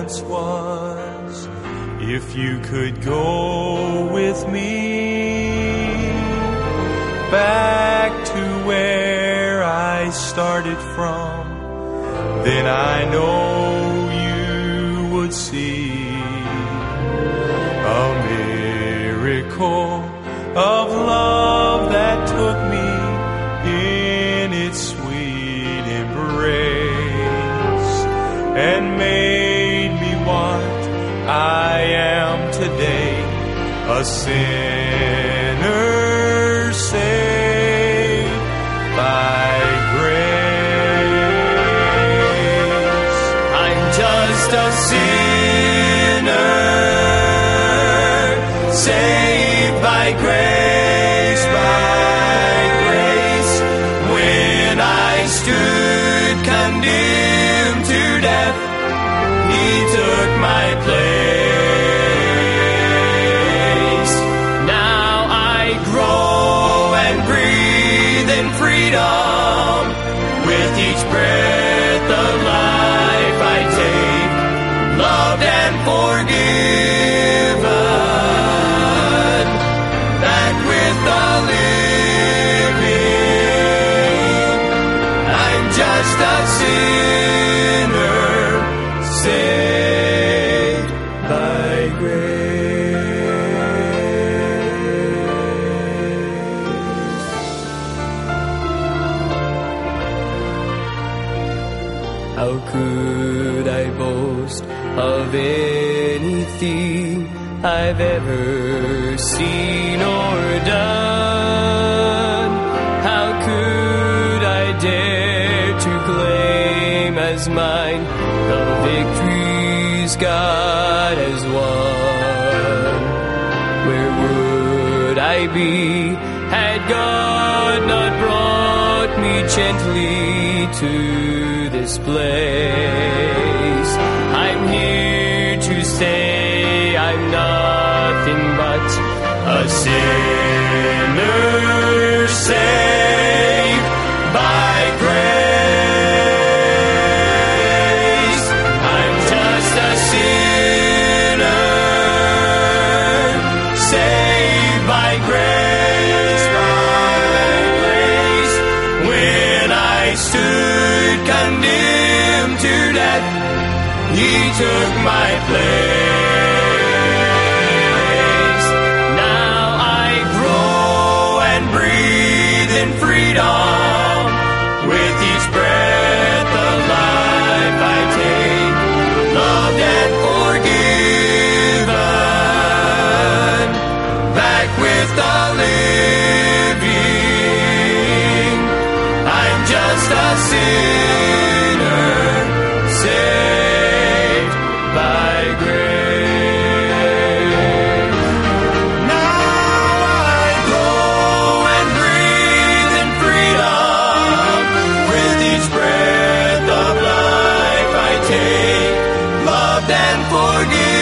once was. If you could go with me back to where I started from, then I know you would see a miracle of love that took me in its sweet embrace and made me what I am today, a sinner saved by grace. I'm just a sinner saved by grace, when I stood condemned to death, He took my place. Now I grow and breathe in freedom with each breath of life I take, loved and forgiven, back with the living. I'm just a sinner saved by grace. How could I boast of anything I've ever seen or done? How could I dare to claim as mine the victories God has won? Where would I be had God not brought me gently to this place? I'm here to say I'm nothing but a sinner saved by grace. I'm just a sinner saved by grace, when I stood condemned to death, He took my place. Now I grow and breathe in freedom with each breath of life I take, loved and forgiven, back with the living. I'm just a sinner saved by grace. Now I go and breathe in freedom with each breath of life I take, loved and forgiven.